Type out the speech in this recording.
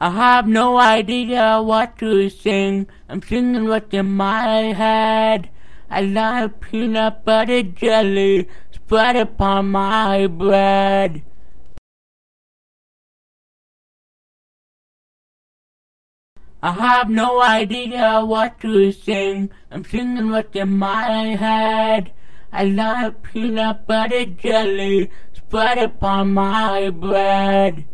I have no idea what to sing. I'm singing what's in my head. I like peanut butter jelly spread upon my bread. I have no idea what to sing. I'm singing what's in my head. I like peanut butter jelly spread upon my bread.